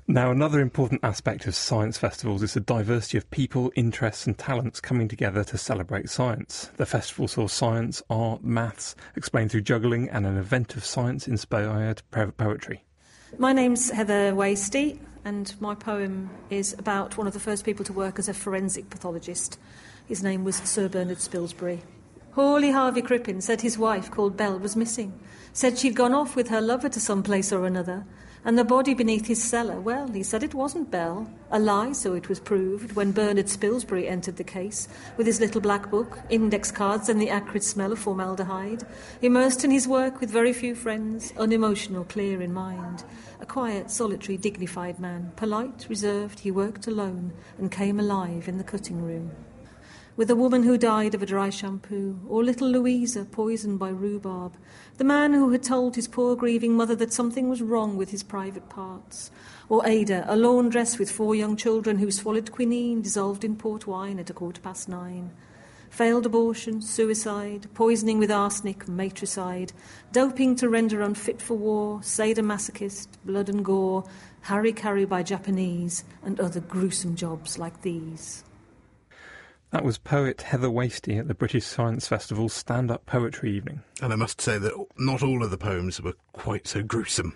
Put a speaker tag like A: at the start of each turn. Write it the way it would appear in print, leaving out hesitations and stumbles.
A: Now, another important aspect of science festivals is the diversity of people, interests and talents coming together to celebrate science. The festival saw science, art, maths explained through juggling and an event of science-inspired poetry.
B: My name's Heather Wasty, and my poem is about one of the first people to work as a forensic pathologist. His name was Sir Bernard Spilsbury. Hawley Harvey Crippen said his wife, called Belle, was missing. Said she'd gone off with her lover to some place or another. And the body beneath his cellar, well, he said it wasn't Belle. A lie, so it was proved, when Bernard Spilsbury entered the case, with his little black book, index cards and the acrid smell of formaldehyde. Immersed in his work with very few friends, unemotional, clear in mind. A quiet, solitary, dignified man, polite, reserved, he worked alone and came alive in the cutting room. With a woman who died of a dry shampoo, or little Louisa poisoned by rhubarb, the man who had told his poor grieving mother that something was wrong with his private parts, or Ada, a laundress with 4 young children who swallowed quinine dissolved in port wine at 9:15. Failed abortion, suicide, poisoning with arsenic, matricide, doping to render unfit for war, sadomasochist, blood and gore, hara-kiri by Japanese, and other gruesome jobs like these.
A: That was poet Heather Wasty at the British Science Festival's stand-up poetry evening.
C: And I must say that not all of the poems were quite so gruesome.